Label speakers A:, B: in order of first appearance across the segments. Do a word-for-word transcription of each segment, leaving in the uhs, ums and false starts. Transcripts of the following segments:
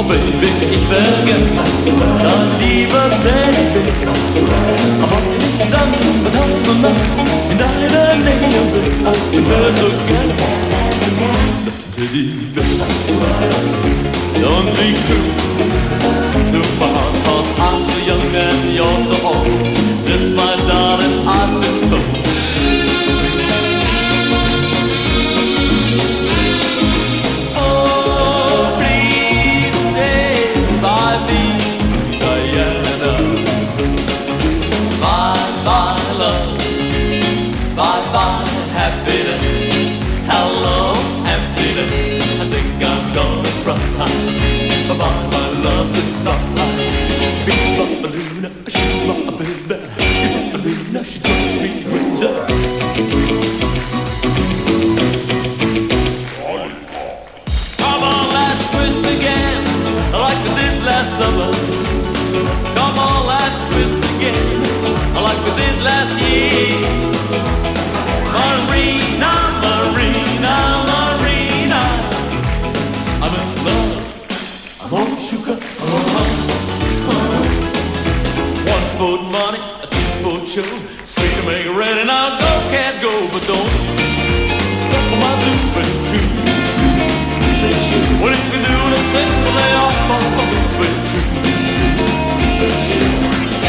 A: Baby, ich vergesse dein lieber Teddybär. Aber dann und Tag und Nacht in deiner Nähe bin ich wär so gern Teddybär. Don't be true to my heart, 'cause I'm so young and you're so old. This, my darling, I've been told. Bye-bye, my love, goodbye. Big Balloona, she's my baby. Big Balloona, she drives me crazy. Come on, let's twist again, like we did last summer. Come on, let's twist again, like we did last year. Marina, Marina, Marina, I'm in love. More sugar, oh, oh. One foot money, a two foot show. Sweet to make it ready now, go, can't go, but don't step on my blue suede shoes. What if you do the same, lay off my blue suede shoes.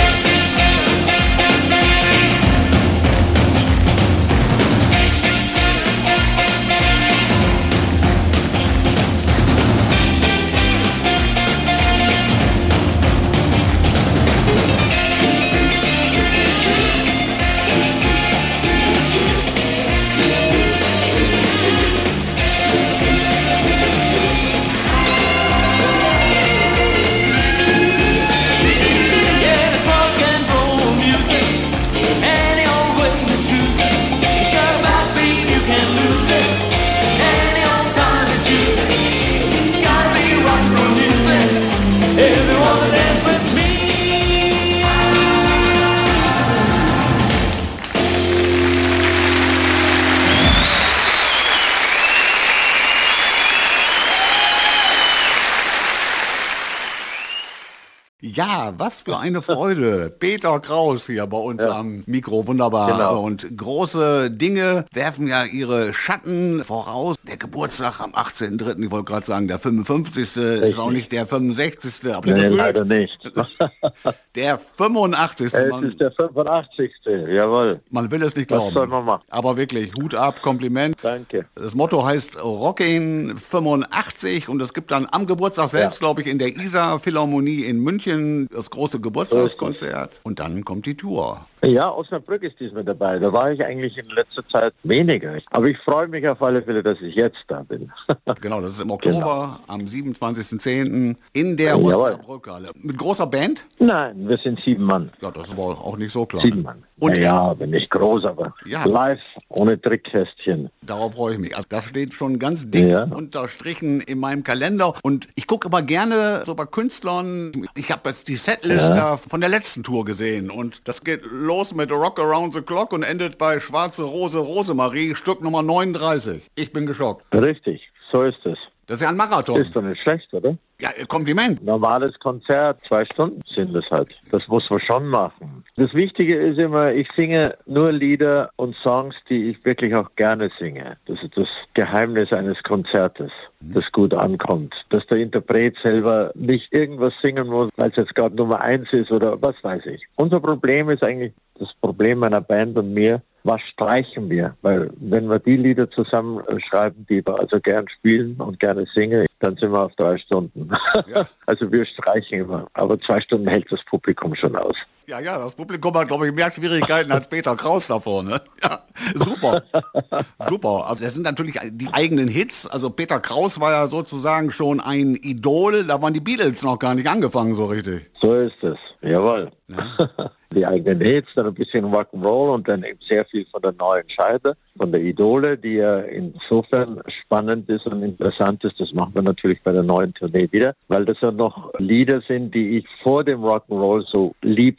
B: Ja, was für eine Freude. Peter Kraus hier bei uns ja. am Mikro, wunderbar.
C: Genau.
B: Und große Dinge werfen ja ihre Schatten voraus. Der Geburtstag am achtzehnten dritten, ich wollte gerade sagen, der fünfundfünfzigste Richtig. Ist auch nicht der fünfundsechzigste Aber
C: nee,
B: der
C: leider nicht.
B: Der fünfundachtzigste
C: Es ist der fünfundachtzigste Jawohl.
B: Man will es nicht glauben.
C: Was soll man machen?
B: Aber wirklich, Hut ab, Kompliment.
C: Danke.
B: Das Motto heißt Rockin' fünfundachtzig und es gibt dann am Geburtstag selbst, ja. glaube ich, in der Isar Philharmonie in München das große Geburtstagskonzert und dann kommt die Tour.
C: Ja, Osnabrück ist diesmal dabei. Da war ich eigentlich in letzter Zeit weniger. Aber ich freue mich auf alle Fälle, dass ich jetzt da bin.
B: Genau, das ist im Oktober, genau. am siebenundzwanzigsten zehnten in der
C: ja,
B: Osnabrückhalle. Mit großer Band?
C: Nein, wir sind sieben Mann.
B: Ja, das ist aber auch nicht so klar.
C: Sieben Mann. Und ja, bin nicht groß, aber ja. live, ohne Trickkästchen.
B: Darauf freue ich mich. Also das steht schon ganz dick ja. unterstrichen in meinem Kalender. Und ich gucke aber gerne so bei Künstlern. Ich habe jetzt die Setlist ja. von der letzten Tour gesehen. Und das geht los mit Rock Around the Clock und endet bei Schwarze Rose Rosemarie, Stück Nummer neununddreißig. Ich bin geschockt.
C: Richtig, so ist es.
B: Das ist ja ein Marathon.
C: Ist doch nicht schlecht, oder?
B: Ja, Kompliment.
C: Normales Konzert, zwei Stunden sind es halt. Das muss man schon machen. Das Wichtige ist immer, ich singe nur Lieder und Songs, die ich wirklich auch gerne singe. Das ist das Geheimnis eines Konzertes, das gut ankommt. Dass der Interpret selber nicht irgendwas singen muss, weil es jetzt gerade Nummer eins ist oder was weiß ich. Unser Problem ist eigentlich, das Problem meiner Band und mir, was streichen wir? Weil wenn wir die Lieder zusammenschreiben, die wir also gern spielen und gerne singen, dann sind wir auf drei Stunden. Ja. Also wir streichen immer, aber zwei Stunden hält das Publikum schon aus.
B: Ja, ja, das Publikum hat, glaube ich, mehr Schwierigkeiten als Peter Kraus da vorne. Ja, super, super. Also das sind natürlich die eigenen Hits. Also Peter Kraus war ja sozusagen schon ein Idol. Da waren die Beatles noch gar nicht angefangen so richtig.
C: So ist es, jawohl. Ja. Die eigenen Hits, dann ein bisschen Rock'n'Roll und dann eben sehr viel von der neuen Scheibe, von der Idole, die ja insofern spannend ist und interessant ist. Das machen wir natürlich bei der neuen Tournee wieder, weil das ja noch Lieder sind, die ich vor dem Rock'n'Roll so liebte.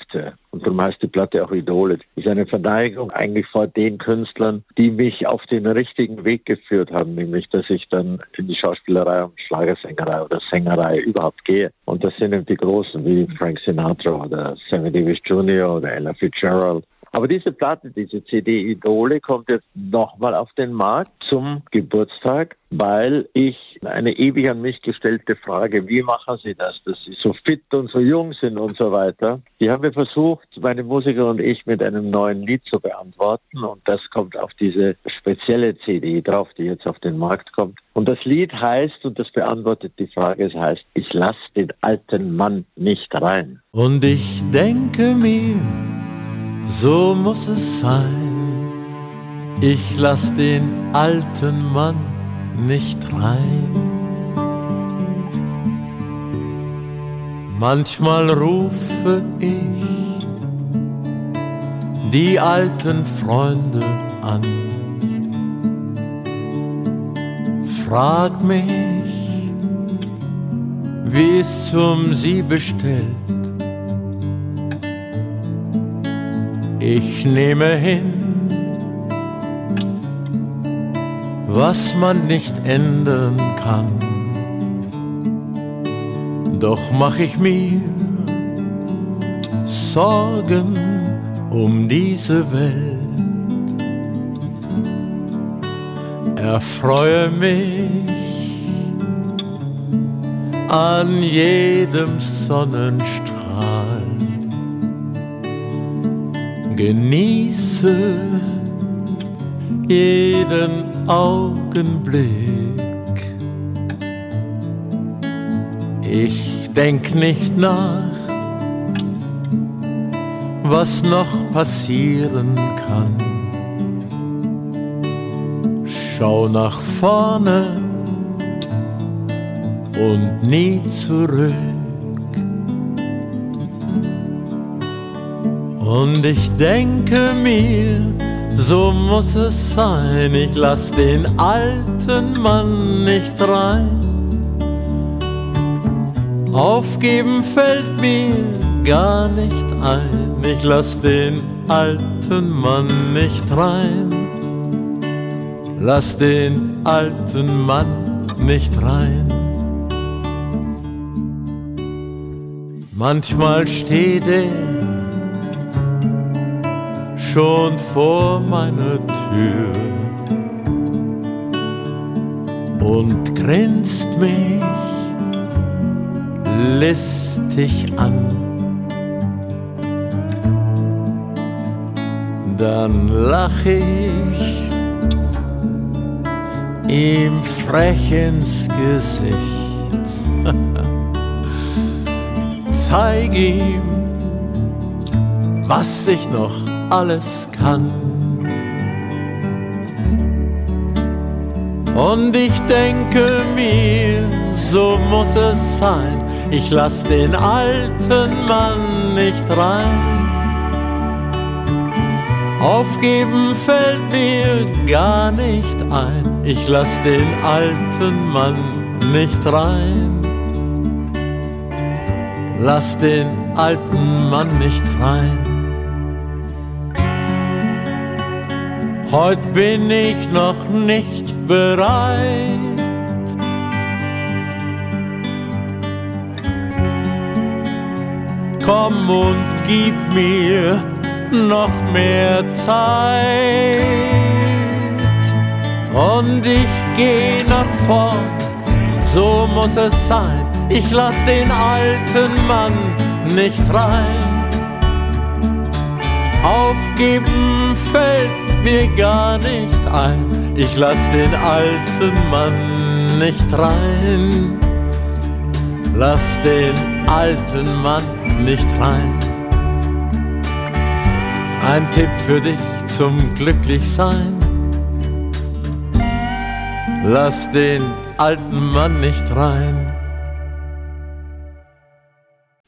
C: Und darum heißt die Platte auch Idole. Das ist eine Verneigung eigentlich vor den Künstlern, die mich auf den richtigen Weg geführt haben, nämlich dass ich dann in die Schauspielerei und Schlagersängerei oder Sängerei überhaupt gehe. Und das sind eben die Großen wie Frank Sinatra oder Sammy Davis Junior oder Ella Fitzgerald. Aber diese Platte, diese C D Idole, kommt jetzt nochmal auf den Markt zum Geburtstag, weil ich eine ewig an mich gestellte Frage, wie machen Sie das, dass Sie so fit und so jung sind und so weiter, die haben wir versucht, meine Musiker und ich, mit einem neuen Lied zu beantworten, und das kommt auf diese spezielle C D drauf, die jetzt auf den Markt kommt. Und das Lied heißt, und das beantwortet die Frage, es heißt, ich lass den alten Mann nicht rein.
A: Und ich denke mir, so muss es sein, ich lass den alten Mann nicht rein. Manchmal rufe ich die alten Freunde an, frag mich, wie es um sie bestellt. Ich nehme hin, was man nicht ändern kann. Doch mach ich mir Sorgen um diese Welt. Erfreue mich an jedem Sonnenstrahl. Genieße jeden Augenblick. Ich denk nicht nach, was noch passieren kann. Schau nach vorne und nie zurück. Und ich denke mir, so muss es sein, ich lass den alten Mann nicht rein. Aufgeben fällt mir gar nicht ein, ich lass den alten Mann nicht rein. Lass den alten Mann nicht rein. Manchmal steht er schon vor meiner Tür und grinst mich listig an. Dann lach ich ihm frech ins Gesicht, zeig ihm, was ich noch alles kann. Und ich denke mir, so muss es sein, ich lass den alten Mann nicht rein. Aufgeben fällt mir gar nicht ein, ich lass den alten Mann nicht rein. Lass den alten Mann nicht rein. Heut bin ich noch nicht bereit, komm und gib mir noch mehr Zeit. Und ich geh nach vorn, so muss es sein, ich lass den alten Mann nicht rein. Aufgeben fällt mir gar nicht ein, ich lass den alten Mann nicht rein. Lass den alten Mann nicht rein. Ein Tipp für dich zum Glücklichsein: Lass den alten Mann nicht rein.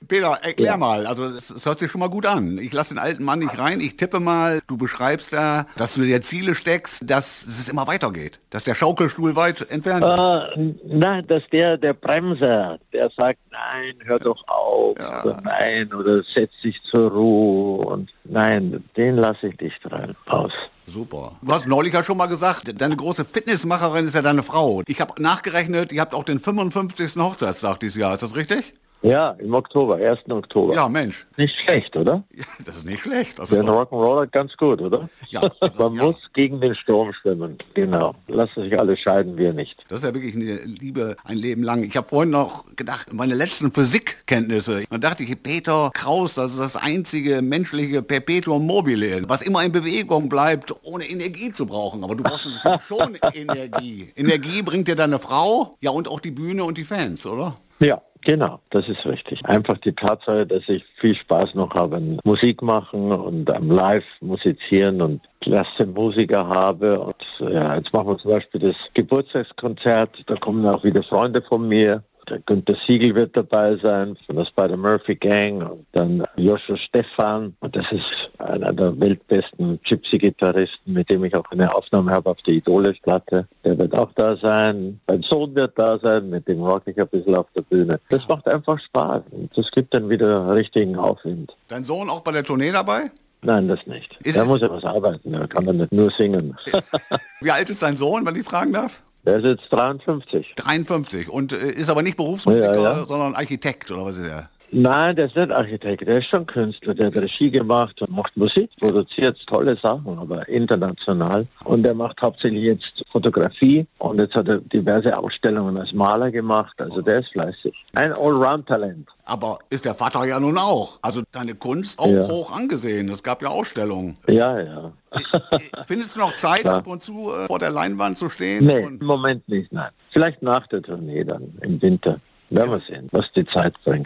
B: Peter, erklär
C: Ja.
B: mal, also es, es hört sich schon mal gut an. Ich lasse den alten Mann nicht rein, ich tippe mal, du beschreibst da, dass du dir Ziele steckst, dass es immer weitergeht, dass der Schaukelstuhl weit entfernt ist.
C: Äh, nein, dass der, der Bremser, der sagt, nein, hör doch auf,
B: Ja.
C: oder nein, oder setz dich zur Ruhe und nein, den lasse ich nicht rein, aus.
B: Super. Du hast neulich ja schon mal gesagt, deine große Fitnessmacherin ist ja deine Frau. Ich habe nachgerechnet, ihr habt auch den fünfundfünfzigsten Hochzeitstag dieses Jahr, ist das richtig?
C: Ja, im Oktober, ersten Oktober.
B: Ja, Mensch.
C: Nicht schlecht, oder?
B: Ja, das ist nicht schlecht. Das
C: Für
B: ist
C: einen
B: doch,
C: Rock'n'Roller ganz gut, oder?
B: Ja, also,
C: Man
B: ja.
C: muss gegen den Sturm schwimmen, genau. Lassen sich alle scheiden, wir nicht.
B: das ist ja wirklich eine Liebe ein Leben lang. Ich habe vorhin noch gedacht, meine letzten Physikkenntnisse, da dachte ich, Peter Kraus, das ist das einzige menschliche Perpetuum mobile, was immer in Bewegung bleibt, ohne Energie zu brauchen. Aber du brauchst schon Energie. Energie bringt dir deine Frau, ja, und auch die Bühne und die Fans, oder?
C: Ja, genau, das ist richtig. Einfach die Tatsache, dass ich viel Spaß noch habe an Musik machen und am Live musizieren und klasse Musiker habe. Und ja, jetzt machen wir zum Beispiel das Geburtstagskonzert, da kommen auch wieder Freunde von mir. Der Günter Siegel wird dabei sein von der Spider-Murphy Gang und dann Joshua Stephan. Und das ist einer der weltbesten Gypsy-Gitarristen, mit dem ich auch eine Aufnahme habe auf der Idole-Platte. Der wird auch da sein. Mein Sohn wird da sein, mit dem rock ich ein bisschen auf der Bühne. Das macht einfach Spaß und das gibt dann wieder richtigen Aufwind.
B: Dein Sohn auch bei der Tournee dabei?
C: Nein, das nicht.
B: Ist
C: Der
B: es-
C: muss ja was arbeiten, der kann dann nicht nur singen.
B: Wie alt ist dein Sohn, wenn ich fragen darf?
C: Der ist jetzt dreiundfünfzig.
B: dreiundfünfzig und äh, ist aber nicht Berufsmusiker,
C: Ja, ja.
B: sondern Architekt, oder was ist er?
C: Nein, der ist nicht Architekt, der ist schon Künstler, der hat Regie gemacht und macht Musik, produziert tolle Sachen, aber international. Und er macht hauptsächlich jetzt Fotografie und jetzt hat er diverse Ausstellungen als Maler gemacht, also der ist fleißig. Ein Allround-Talent.
B: Aber ist der Vater ja nun auch. Also deine Kunst auch
C: Ja.
B: hoch angesehen. Es gab ja Ausstellungen.
C: Ja, ja.
B: Findest du noch Zeit,
C: Klar.
B: ab und zu äh, vor der Leinwand zu stehen?
C: Nee,
B: Und
C: im Moment nicht, nein. Vielleicht nach der Tournee dann, im Winter. Werden wir sehen, was die Zeit bringt.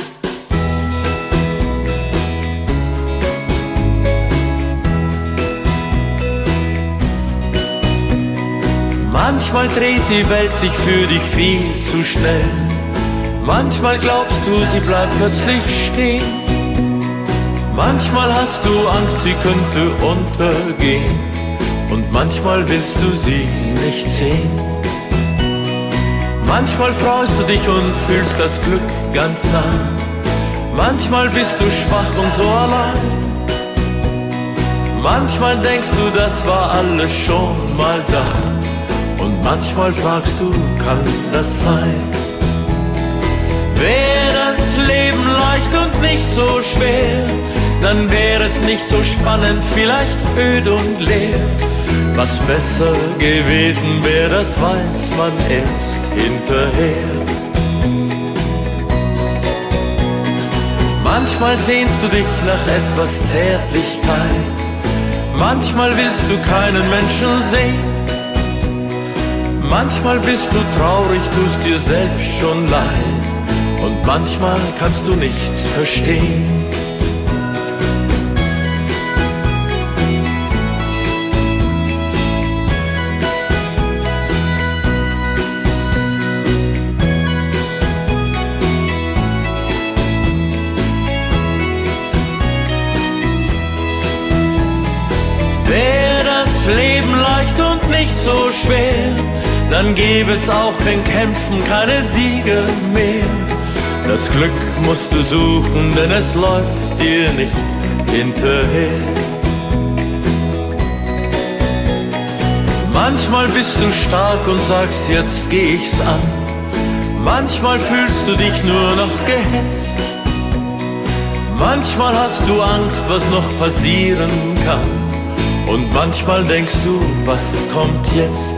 D: Manchmal dreht die Welt sich für dich viel zu schnell. Manchmal glaubst du, sie bleibt plötzlich stehen. Manchmal hast du Angst, sie könnte untergehen. Und manchmal willst du sie nicht sehen. Manchmal freust du dich und fühlst das Glück ganz nah. Manchmal bist du schwach und so allein. Manchmal denkst du, das war alles schon mal da. Und manchmal fragst du, kann das sein? Wäre das Leben leicht und nicht so schwer, dann wäre es nicht so spannend, vielleicht öd und leer. Was besser gewesen wäre, das weiß man erst hinterher. Manchmal sehnst du dich nach etwas Zärtlichkeit, manchmal willst du keinen Menschen sehen. Manchmal bist du traurig, tust dir selbst schon leid und manchmal kannst du nichts verstehen. Wäre das Leben leicht und nicht so schwer, dann gäbe es auch kein Kämpfen, keine Siege mehr. Das Glück musst du suchen, denn es läuft dir nicht hinterher. Manchmal bist du stark und sagst, jetzt geh ich's an. Manchmal fühlst du dich nur noch gehetzt. Manchmal hast du Angst, was noch passieren kann. Und manchmal denkst du, was kommt jetzt?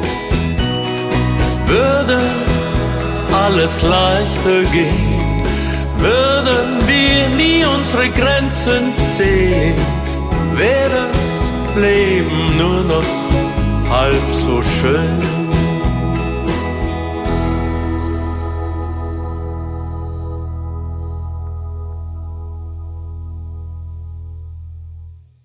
D: Würde alles leichter gehen, würden wir nie unsere Grenzen sehen, wäre das Leben nur noch halb so schön.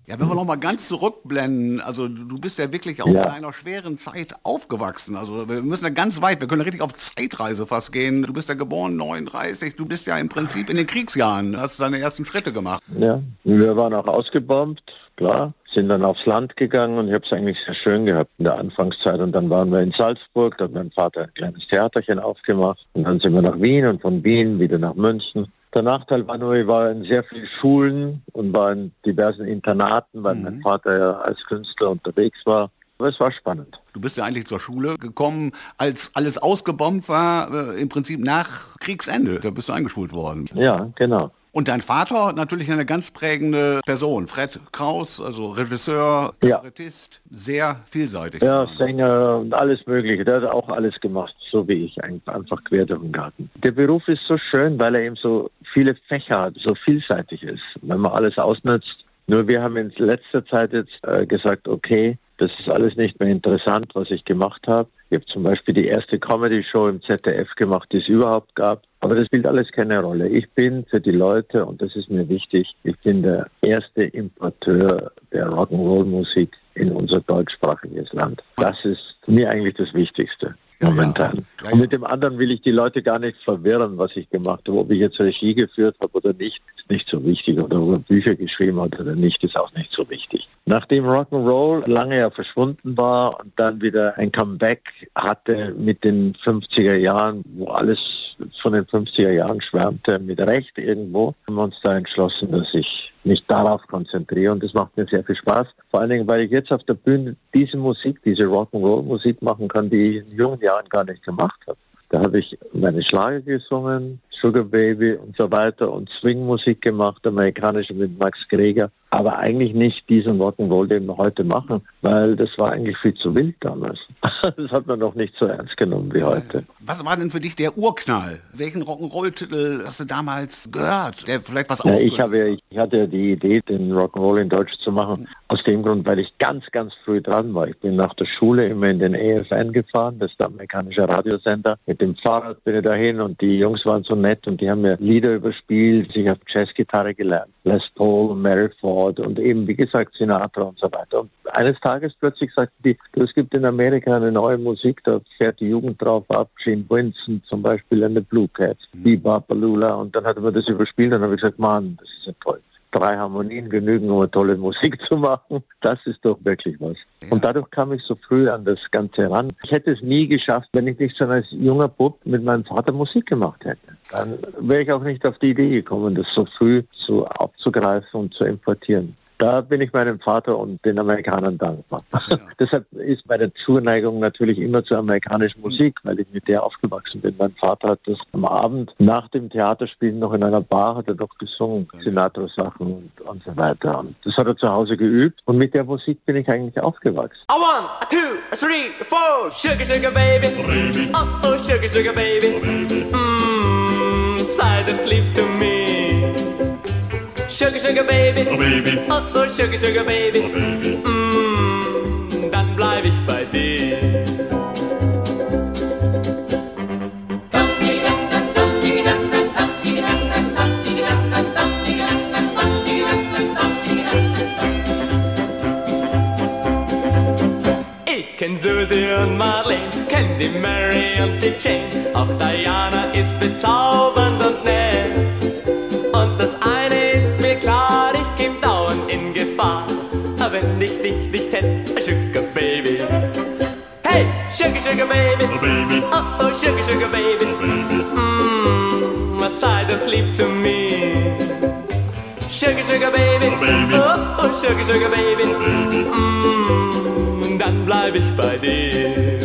B: Ja, wenn wir noch mal ganz zurückblenden, also du bist ja wirklich auch ja. in einer schweren Zeit aufgewachsen. Also wir müssen ja ganz weit, wir können richtig auf Zeitreise fast gehen. Du bist ja geboren neununddreißig, du bist ja im Prinzip in den Kriegsjahren, hast deine ersten Schritte gemacht.
C: Ja, wir waren auch ausgebombt, klar, sind dann aufs Land gegangen und ich habe es eigentlich sehr schön gehabt in der Anfangszeit. Und dann waren wir in Salzburg, da hat mein Vater ein kleines Theaterchen aufgemacht und dann sind wir nach Wien und von Wien wieder nach München. Der Nachteil war nur, ich war in sehr vielen Schulen und war in diversen Internaten, weil mhm. mein Vater ja als Künstler unterwegs war. Aber es war spannend.
B: Du bist ja eigentlich zur Schule gekommen, als alles ausgebombt war, äh, im Prinzip nach Kriegsende. Da bist du eingeschult worden.
C: Ja, genau.
B: Und dein Vater natürlich eine ganz prägende Person. Fred Kraus, also Regisseur, Kabarettist, ja. sehr vielseitig.
C: Ja, Sänger und alles Mögliche. Der hat auch alles gemacht, so wie ich, einfach quer durch den Garten. Der Beruf ist so schön, weil er eben so viele Fächer hat, so vielseitig ist, wenn man alles ausnutzt. Nur wir haben in letzter Zeit jetzt äh, gesagt, okay, das ist alles nicht mehr interessant, was ich gemacht habe. Ich habe zum Beispiel die erste Comedy-Show im Z D F gemacht, die es überhaupt gab. Aber das spielt alles keine Rolle. Ich bin für die Leute, und das ist mir wichtig, ich bin der erste Importeur der Rock'n'Roll-Musik in unser deutschsprachiges Land. Das ist mir eigentlich das Wichtigste momentan. Ja, ja. Und mit dem anderen will ich die Leute gar nicht verwirren, was ich gemacht habe. Ob ich jetzt Regie geführt habe oder nicht, ist nicht so wichtig. Oder ob ich Bücher geschrieben habe oder nicht, ist auch nicht so wichtig. Nachdem Rock'n'Roll lange ja verschwunden war und dann wieder ein Comeback hatte mit den fünfziger Jahren, wo alles von den fünfziger Jahren schwärmte, mit Recht irgendwo, haben wir uns da entschlossen, dass ich mich darauf konzentriere und das macht mir sehr viel Spaß. Vor allen Dingen, weil ich jetzt auf der Bühne diese Musik, diese Rock'n'Roll-Musik machen kann, die ich in jungen Jahren gar nicht gemacht habe. Da habe ich meine Schlager gesungen, Sugar Baby und so weiter und Swing-Musik gemacht, amerikanische mit Max Greger. Aber eigentlich nicht diesen Rock'n'Roll, den wir heute machen, weil das war eigentlich viel zu wild damals. Das hat man noch nicht so ernst genommen wie heute.
B: Was war denn für dich der Urknall? Welchen Rock'n'Roll-Titel hast du damals gehört, der vielleicht was
C: ja, ich, habe, ich hatte ja die Idee, den Rock'n'Roll in Deutsch zu machen, aus dem Grund, weil ich ganz, ganz früh dran war. Ich bin nach der Schule immer in den A F N gefahren, das ist der amerikanische Radiosender. Mit dem Fahrrad bin ich dahin und die Jungs waren so nett und die haben mir Lieder überspielt. Ich habe Jazzgitarre gelernt, Les Paul und Mary Ford und eben, wie gesagt, Sinatra und so weiter. Und eines Tages plötzlich sagten die, es gibt in Amerika eine neue Musik, da fährt die Jugend drauf ab, Gene Vincent zum Beispiel, eine Blue Cats, Bebop, Balula, und dann hat man das überspielt und dann habe ich gesagt, Mann, das ist ja toll. Drei Harmonien genügen, um eine tolle Musik zu machen. Das ist doch wirklich was. Ja. Und dadurch kam ich so früh an das Ganze ran. Ich hätte es nie geschafft, wenn ich nicht schon als junger Bub mit meinem Vater Musik gemacht hätte. Dann wäre ich auch nicht auf die Idee gekommen, das so früh so aufzugreifen und zu importieren. Da bin ich meinem Vater und den Amerikanern dankbar. Ja. Deshalb ist meine Zuneigung natürlich immer zur amerikanischen Musik, weil ich mit der aufgewachsen bin. Mein Vater hat das am Abend nach dem Theaterspielen noch in einer Bar, hat er doch gesungen, Sinatra-Sachen und, und so weiter. Und das hat er zu Hause geübt und mit der Musik bin ich eigentlich aufgewachsen.
D: A one, a two, a three, a four, sugar, sugar, baby. baby. Oh, oh, sugar, sugar, baby. Oh, baby. Mmm, silent leap to me. Sugar, sugar, baby, oh, baby. Oh, oh, sugar, sugar, baby, oh, baby. Mm, dann bleib ich bei dir. Ich kenn Susie und Marlene, kenn die Mary und die Jane. Auch Diana ist bezaubernd und nett. Und das eine klar, ich geb dauernd in Gefahr, wenn ich dich nicht hätt, Sugar Baby. Hey, Sugar, Sugar Baby, oh, baby. Oh, oh, Sugar, Sugar Baby, oh, baby. Mmm, sei doch lieb zu mir. Sugar, Sugar Baby, oh, baby. Oh, oh, Sugar, Sugar Baby, oh, baby. Mmm, dann bleib ich bei dir.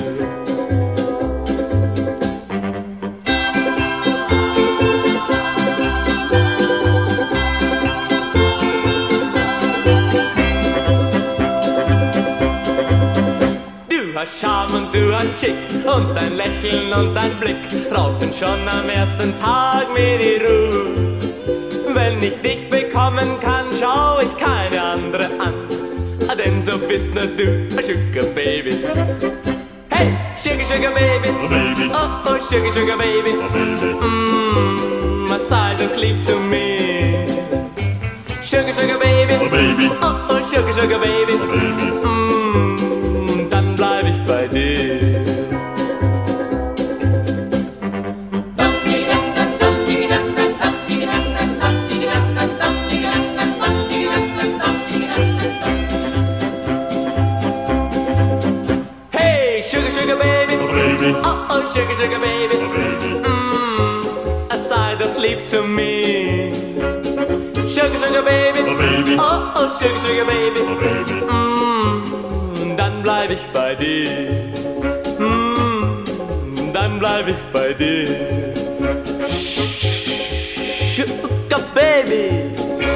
D: Charme und du hast Schick und dein Lächeln und dein Blick raubten schon am ersten Tag mir die Ruhe. Wenn ich dich bekommen kann, schau ich keine andere an, denn so bist nur du, Sugar Baby. Hey, Sugar, Sugar Baby, oh, baby. Oh, oh, Sugar, Sugar Baby, oh, baby. Mmm, sei doch lieb zu mir. Sugar, sugar baby,
A: oh baby,
D: oh, oh sugar, sugar baby,
A: oh baby.
D: Mm, dann bleib ich bei dir. Hey, sugar, sugar baby,
A: Oh baby,
D: oh, oh sugar, sugar baby,
A: oh baby.
D: mm, a side of sleep to me. Sugar, sugar baby,
A: Oh baby,
D: oh, oh sugar, sugar baby,
A: oh baby.
D: mm, dann bleib ich bei dir. Mm, dann bleib ich bei dir. Sugar baby.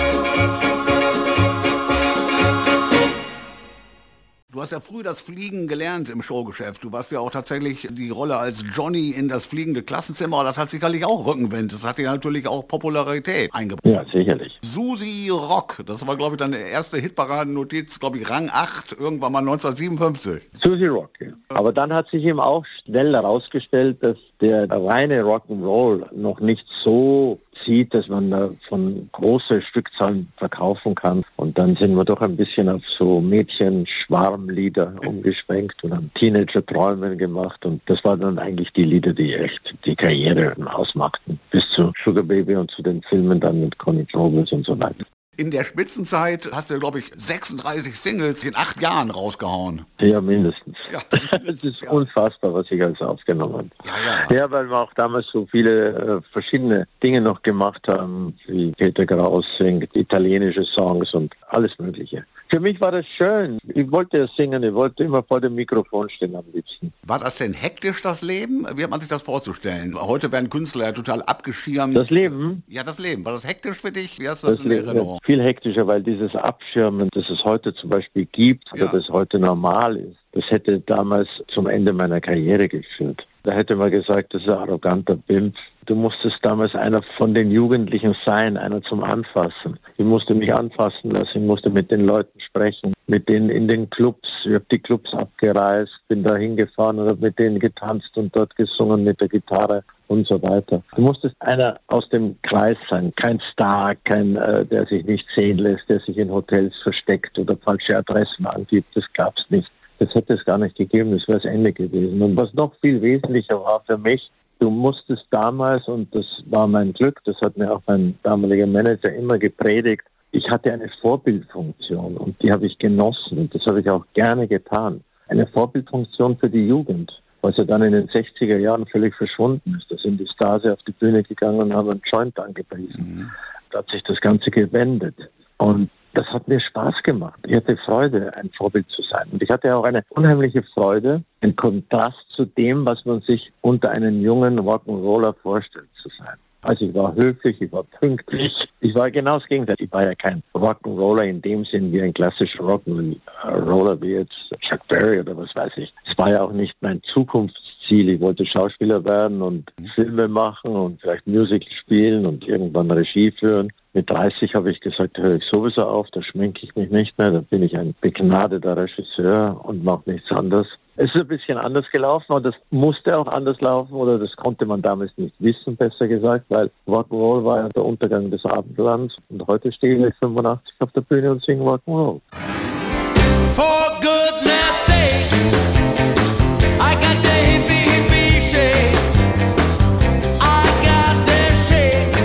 B: Du hast ja früh das Fliegen gelernt im Showgeschäft. Du warst ja auch tatsächlich die Rolle als Johnny in das fliegende Klassenzimmer. Das hat sicherlich auch Rückenwind. Das hat dir natürlich auch Popularität eingebracht.
C: Ja, sicherlich.
B: Susi Rock, das war, glaube ich, deine erste Hitparadennotiz, glaube ich, Rang acht, irgendwann mal neunzehnhundertsiebenundfünfzig.
C: Susie Rock, ja. Aber dann hat sich eben auch schnell herausgestellt, dass der reine Rock'n'Roll noch nicht so zieht, dass man da von große Stückzahlen verkaufen kann. Und dann sind wir doch ein bisschen auf so Mädchen-Schwarmlieder umgeschwenkt und haben Teenager-Träume gemacht. Und das waren dann eigentlich die Lieder, die echt die Karriere ausmachten. Bis zu Sugar Baby und zu den Filmen dann mit Connie Troubles und so weiter.
B: In der Spitzenzeit hast du, glaube ich, sechsunddreißig Singles in acht Jahren rausgehauen.
C: Ja, mindestens.
B: Ja,
C: Es ist ja unfassbar, was ich alles aufgenommen habe.
B: Ja, ja.
C: Ja, weil wir auch damals so viele äh, verschiedene Dinge noch gemacht haben, wie Peter Kraus singt, italienische Songs und alles Mögliche. Für mich war das schön. Ich wollte ja singen, ich wollte immer vor dem Mikrofon stehen am liebsten.
B: War das denn hektisch, das Leben? Wie hat man sich das vorzustellen? Heute werden Künstler ja total abgeschirmt.
C: Das Leben?
B: Ja, das Leben. War das hektisch für dich? Wie hast du das,
C: Das
B: in
C: Leben
B: Erinnerung?
C: ist viel hektischer, weil dieses Abschirmen, das es heute zum Beispiel gibt, oder
B: Ja.
C: das heute normal ist, das hätte damals zum Ende meiner Karriere geführt. Da hätte man gesagt, das ist ein arroganter Pimp. Du musstest damals einer von den Jugendlichen sein, einer zum Anfassen. Ich musste mich anfassen lassen, ich musste mit den Leuten sprechen, mit denen in den Clubs. Ich habe die Clubs abgereist, bin da hingefahren und habe mit denen getanzt und dort gesungen mit der Gitarre und so weiter. Du musstest einer aus dem Kreis sein, kein Star, kein, äh, der sich nicht sehen lässt, der sich in Hotels versteckt oder falsche Adressen angibt. Das gab's nicht. Das hätte es gar nicht gegeben, das wäre das Ende gewesen. Und was noch viel wesentlicher war für mich, du musstest damals, und das war mein Glück, das hat mir auch mein damaliger Manager immer gepredigt, ich hatte eine Vorbildfunktion und die habe ich genossen und das habe ich auch gerne getan. Eine Vorbildfunktion für die Jugend, was ja dann in den sechziger Jahren völlig verschwunden ist. Da sind die Stars auf die Bühne gegangen und haben einen Joint angepriesen. Mhm. Da hat sich das Ganze gewendet. Und das hat mir Spaß gemacht. Ich hatte Freude, ein Vorbild zu sein. Und ich hatte auch eine unheimliche Freude, im Kontrast zu dem, was man sich unter einem jungen Rock'n'Roller vorstellt zu sein. Also ich war höflich, ich war pünktlich. Ich war genau das Gegenteil. Ich war ja kein Rock'n'Roller in dem Sinn wie ein klassischer Rock'n'Roller wie jetzt Chuck Berry oder was weiß ich. Es war ja auch nicht mein Zukunftsziel. Ich wollte Schauspieler werden und Filme machen und vielleicht Musical spielen und irgendwann Regie führen. Mit dreißig habe ich gesagt, höre ich sowieso auf, da schminke ich mich nicht mehr, da bin ich ein begnadeter Regisseur und mache nichts anderes. Es ist ein bisschen anders gelaufen und das musste auch anders laufen oder das konnte man damals nicht wissen, besser gesagt, weil Rock'n'Roll war ja der Untergang des Abendlands und heute stehe ich mit fünfundachtzig auf der Bühne und singe Rock'n'Roll.
D: For goodness sake, I got the hippie hippie shake. I got the shake.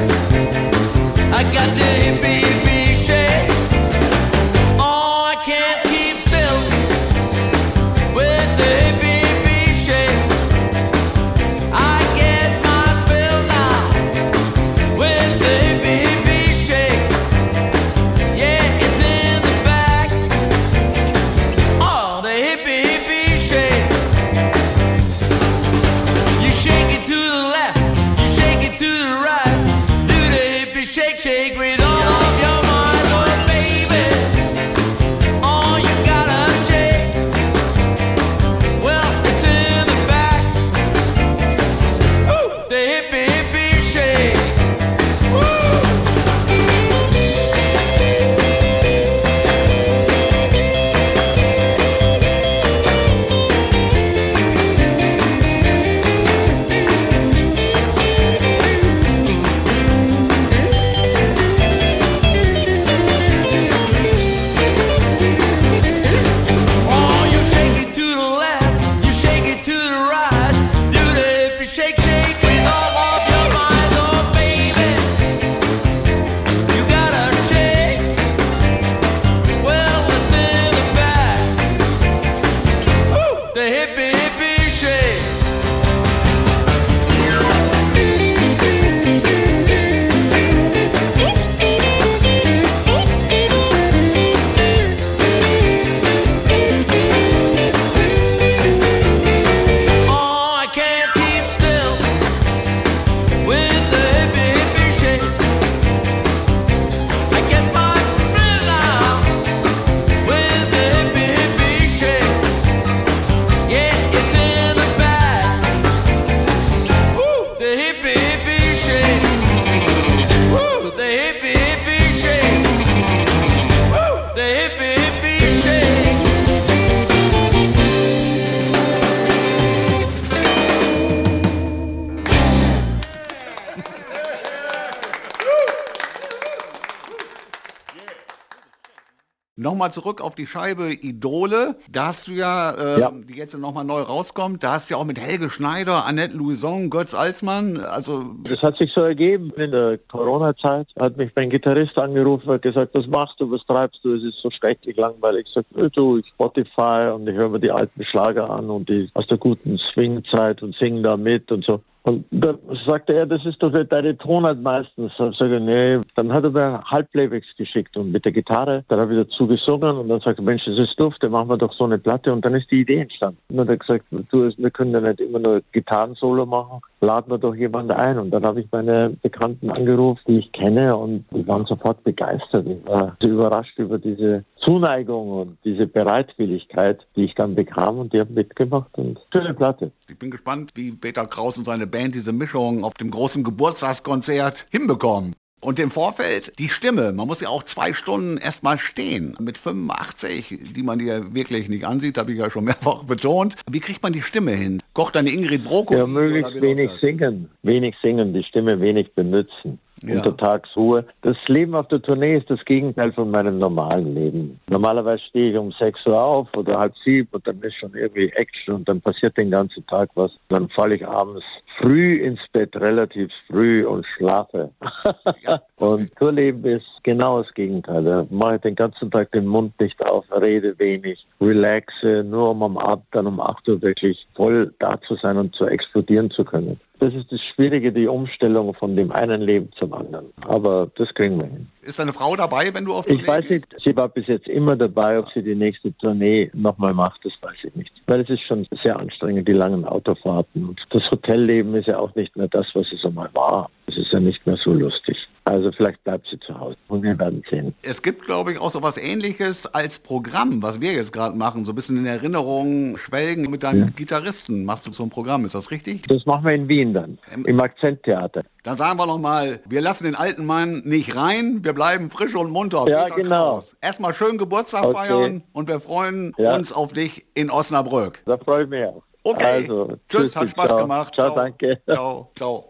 D: I got the hippie hippie shake. Oh, I can't keep still with the hippie hippie shake. I get my fill now with the hippie hippie shake. Yeah, it's in the back. shake, shake with all of your might. Oh baby, you gotta shake. Well, it's in the back. Woo! The hippie, hippie shake.
B: Nochmal zurück auf die Scheibe Idole. Da hast du ja, äh, ja. die jetzt nochmal neu rauskommt, da hast du ja auch mit Helge Schneider, Annette Louison, Götz Alsmann, also...
C: Das hat sich so ergeben. In der Corona-Zeit hat mich mein Gitarrist angerufen und gesagt, was machst du, was treibst du, es ist so schrecklich langweilig. Ich sagte, du, ich Spotify und ich höre mir die alten Schlager an und die aus der guten Swing-Zeit und singen da mit und so. Und dann sagte er, das ist doch deine Tonart meistens. Dann sage ich, nee. Dann hat er mir Halbplaybacks geschickt und mit der Gitarre, dann habe ich dazu gesungen und dann sagte er, Mensch, das ist dufte, machen wir doch so eine Platte und dann ist die Idee entstanden. Und dann hat er gesagt, du, wir können ja nicht immer nur Gitarrensolo machen, laden wir doch jemanden ein. Und dann habe ich meine Bekannten angerufen, die ich kenne und die waren sofort begeistert. Ich war so überrascht über diese Zuneigung und diese Bereitwilligkeit, die ich dann bekam und die haben mitgemacht und schöne Platte.
B: Ich bin gespannt, wie Peter Kraus und seine Band diese Mischung auf dem großen Geburtstagskonzert hinbekommen. Und im Vorfeld die Stimme. Man muss ja auch zwei Stunden erstmal stehen. Mit fünfundachtzig, die man dir wirklich nicht ansieht, habe ich ja schon mehrfach betont. Wie kriegt man die Stimme hin? Kocht eine Ingrid Brockoli?
C: Ja, möglichst wenig singen. Wenig singen, die Stimme wenig benutzen. Ja. Untertagsruhe. Das Leben auf der Tournee ist das Gegenteil von meinem normalen Leben. Normalerweise stehe ich um sechs Uhr auf oder halb sieben und dann ist schon irgendwie Action und dann passiert den ganzen Tag was. Dann falle ich abends früh ins Bett, relativ früh und schlafe. Ja. Und Tourleben ist genau das Gegenteil. Da mache ich den ganzen Tag den Mund nicht auf, rede wenig, relaxe, nur um am Abend dann um acht Uhr wirklich voll da zu sein und zu explodieren zu können. Das ist das Schwierige, die Umstellung von dem einen Leben zum anderen. Aber das kriegen wir hin.
B: Ist deine Frau dabei, wenn du auf Tournee
C: Ich weiß nicht, sie war bis jetzt immer dabei. Ob sie die nächste Tournee nochmal macht, das weiß ich nicht. Weil es ist schon sehr anstrengend, die langen Autofahrten. Und das Hotelleben ist ja auch nicht mehr das, was es einmal war. Es ist ja nicht mehr so lustig. Also vielleicht bleibt sie zu Hause und wir werden sehen.
B: Es gibt, glaube ich, auch so was Ähnliches als Programm, was wir jetzt gerade machen. So ein bisschen in Erinnerung schwelgen mit deinen ja. Gitarristen. Machst du so ein Programm, ist das richtig?
C: Das machen wir in Wien dann, im, im Akzenttheater.
B: Dann sagen wir nochmal, wir lassen den alten Mann nicht rein, wir bleiben frisch und munter.
C: Ja, Peter genau.
B: Kraus. Erstmal schön Geburtstag okay. feiern und wir freuen ja. uns auf dich in Osnabrück.
C: Da freue ich mich auch.
B: Okay, also,
C: tschüss,
B: tschüss, hat Spaß
C: ciao.
B: gemacht.
C: Ciao, ciao, danke.
B: Ciao, ciao.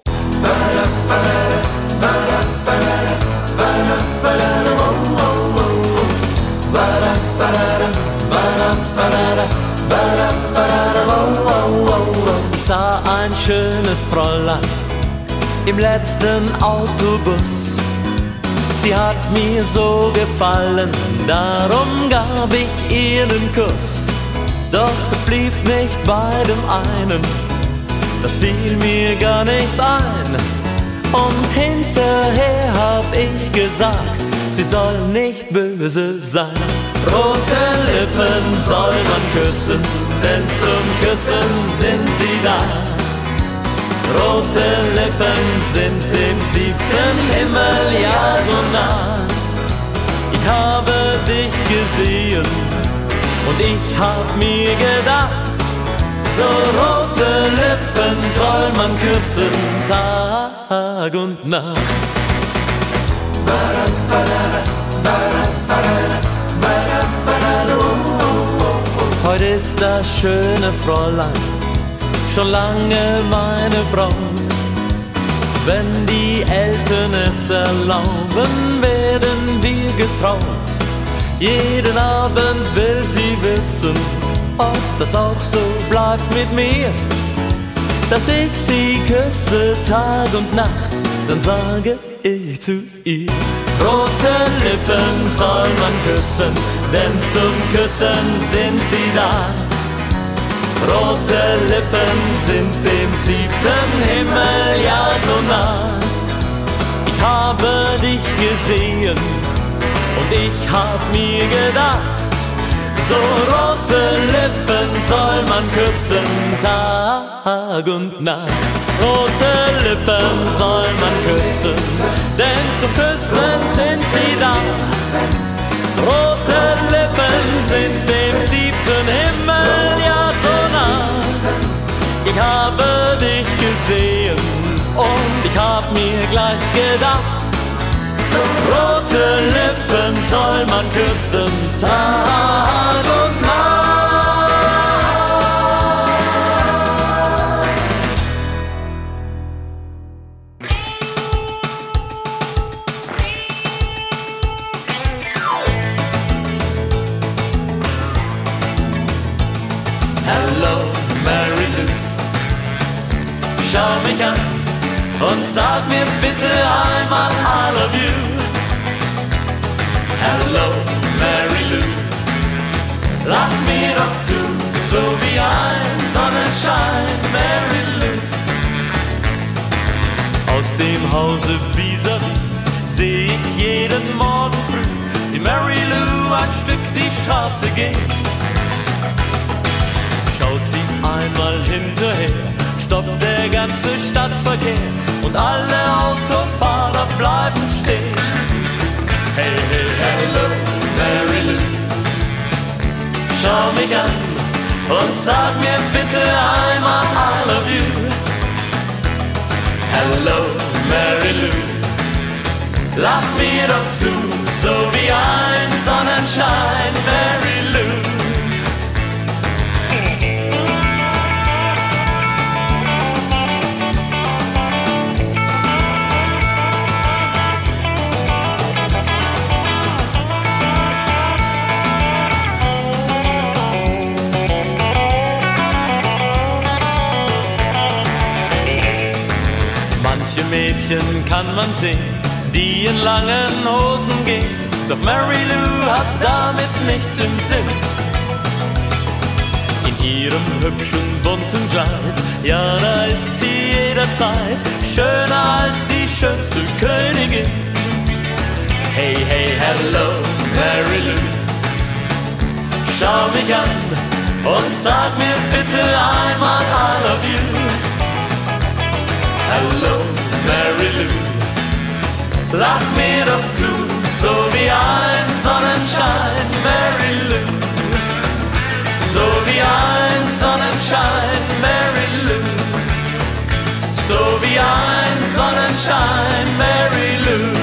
D: Ich sah ein schönes Fräulein im letzten Autobus. Sie hat mir so gefallen, darum gab ich ihr einen Kuss. Doch es blieb nicht bei dem einen, das fiel mir gar nicht ein. Und hinterher hab ich gesagt, sie soll nicht böse sein. Rote Lippen soll man küssen, denn zum Küssen sind sie da. Rote Lippen sind dem siebten Himmel ja so nah. Ich habe dich gesehen und ich hab mir gedacht, so rote Lippen soll man küssen, Tag und Nacht. Heute ist das schöne Fräulein schon lange meine Braut. Wenn die Eltern es erlauben, werden wir getraut. Jeden Abend will sie wissen, ob das auch so bleibt mit mir. dass ich sie küsse Tag und Nacht, dann sage ich zu ihr: Rote Lippen soll man küssen, denn zum Küssen sind sie da. Rote Lippen sind dem siebten Himmel ja so nah. Ich habe dich gesehen und ich hab mir gedacht, so rote Lippen soll man küssen Tag und Nacht. Rote Lippen soll man küssen, denn zum Küssen sind sie da. Rote Lippen sind dem siebten Himmel ja so nah. Ich habe dich gesehen und ich hab mir gleich gedacht, so rote Lippen soll man küssen Tag und Nacht. Hello, Mary Lou, schau mich an und sag mir bitte einmal I love you. Hello, Mary Lou, lach mir doch zu, so wie ein Sonnenschein, Mary Lou. Aus dem Hause vis-à-vis seh ich jeden Morgen früh die Mary Lou ein Stück die Straße gehen. Schaut sie einmal hinterher, stoppt der ganze Stadtverkehr und alle Autofahrer bleiben stehen. Hey, hey, hello, Mary Lou, schau mich an und sag mir bitte einmal I love you. Hello, Mary Lou, lach mir doch zu, so wie ein Sonnenschein, Mary Lou. Manche Mädchen kann man sehen, die in langen Hosen gehen, doch Mary Lou hat damit nichts im Sinn. In ihrem hübschen bunten Kleid, ja, da ist sie jederzeit schöner als die schönste Königin. Hey, hey, hello, Mary Lou, schau mich an und sag mir bitte einmal I love you. Hello, Mary Lou, lach mir doch zu, so wie ein Sonnenschein, Mary Lou. So wie ein Sonnenschein, Mary Lou. So wie ein Sonnenschein, Mary Lou.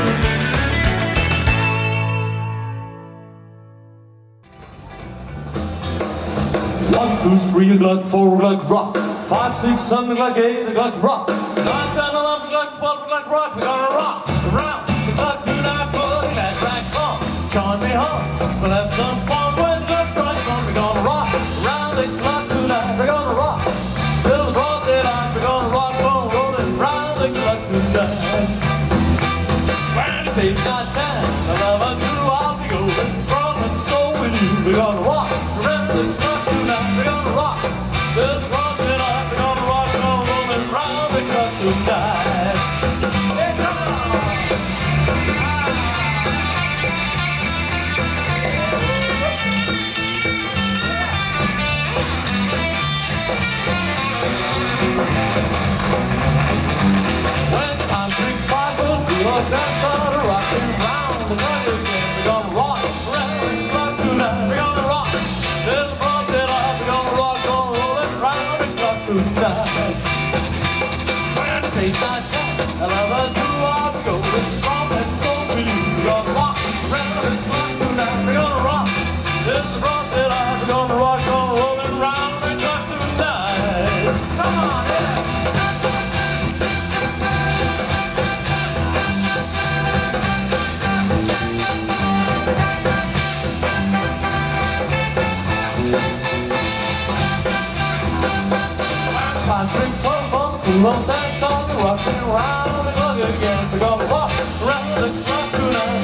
D: One, two, three o'clock, four o'clock, rock. Five, six, seven o'clock, eight o'clock, rock. Nine, ten, eleven o'clock, twelve o'clock, rock. We're gonna rock around the clock tonight, boogie that right song. Join me home, we'll have some fun when the clock strikes one. We're gonna rock around the clock tonight. We're gonna rock till the broad daylight. We're gonna rock on rolling round the clock tonight. When it takes that time, I love and do, I'll be going strong and so will you. We're gonna rock around the clock tonight. We're gonna rock till the broad daylight. We're gonna rock on rolling round the clock tonight. Hey, come on! When the time strings five, we'll do a dance, start a rockin' round the clock again. We're gonna rock around the clock tonight. We're gonna rock till the broad daylight. We're gonna rock on rolling round the clock tonight. When it ain't night time, I love and do I'll be going strong and so will you. We're gonna rock around the clock tonight. We're gonna rock till the broad daylight. We're gonna rock on rolling round the clock tonight. Come on, yeah. Five, six, twelve,
A: won't dance on the rock and round the clock again. We're gonna walk around the clock tonight.